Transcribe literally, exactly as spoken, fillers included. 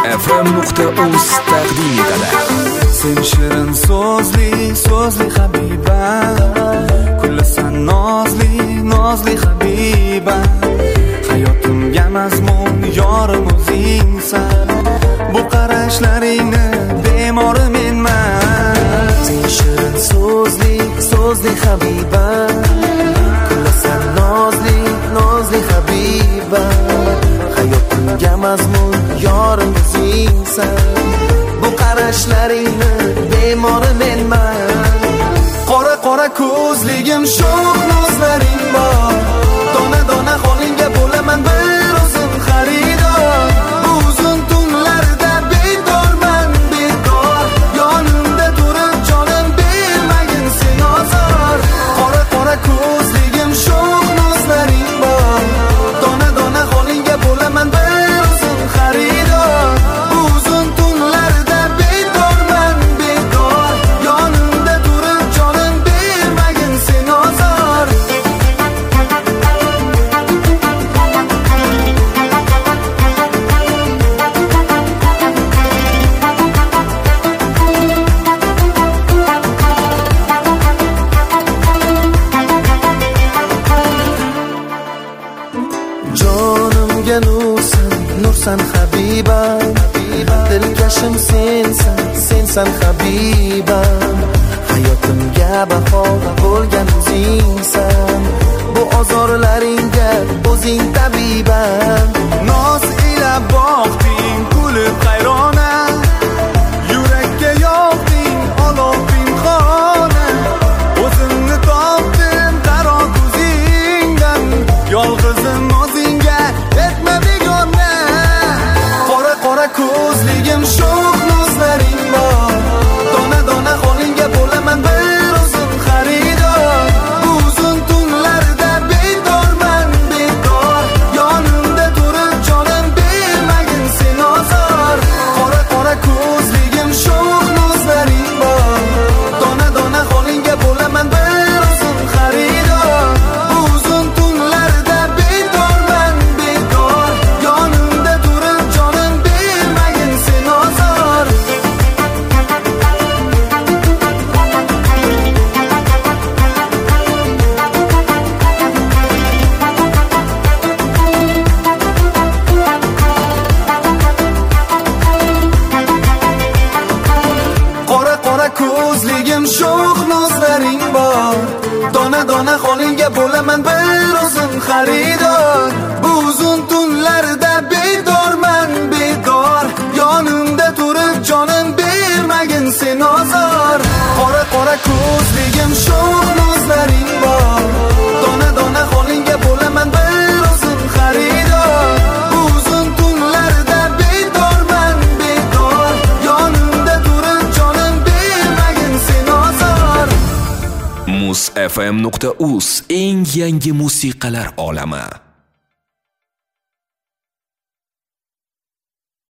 f m nuqta uz taqdim etadi. Sen shirin so'zli, so'zli habiba, kullasan nozli, nozli habiba. Hayotimga mazmun yorim o'zingsan, bu qarashlaringni bemori menman. Sen shirin so'zli, so'zli habiba, kullasan nozli, nozli habiba. Hayotimga mazmun yorim o'zingsan, bu qarashlaringni bemori menman. Qora qora ko'zligim sho'x nozlaring bor, dona dona holingga bo'laman bir o'zim xaridor. Bu uzun tunlarda bedorman, bedor, yonimda turib jonim bermagin sen ozor. Qora qora ko'zligim sho'x nozlaring bor, dona dona holingga bo'laman bir o'zim xaridor. Bu uzun tunlarda bedorman, bedor, yonimda turib jonim bermagin sen ozor. Jonimga nursan, nursan habiba, dilkashim sensan, sensan habiba. Hayotimga baho bo'lgan o'zingsan, bu ozorlaringga o'zing tabibam. Noz ila boqding kulib hayrona, yurakka yoqding olov pinhona. O'zimni topdim qaro ko'zingdan, yolg'izim o'zingga etma begona. Qora qora ko'zligim sho'x nozlaring bor, dona dona holingga bo'laman bir o'zim xaridor. Bu uzun tunlarda bedorman, bedor, yonimda turib jonim bermagin sen ozor. Qora qora ko'zligim sho'x nozlaring bor, dona dona holingga bo'laman bir o'zim xaridor. Bu uzun tunlarda bedorman, bedor, yonimda turib jonim bermagin sen ozor. Qora qora ko'zligim sho'x nozlaring bor, dona dona holingga bo'laman bir o'zim xaridor. Bu uzun tunlarda bedorman, bedor, yonimda turib jonim bermagin sen ozor. Qora qora ko'zligim sho'x nozlaring bor, dona dona holingga bo'laman bir o'zim xaridor. Bu uzun tunlarda bedorman, bedor, yonimda turib jonim bermagin sen ozor. muz f m nuqta uz eng yangi musiqalar olami.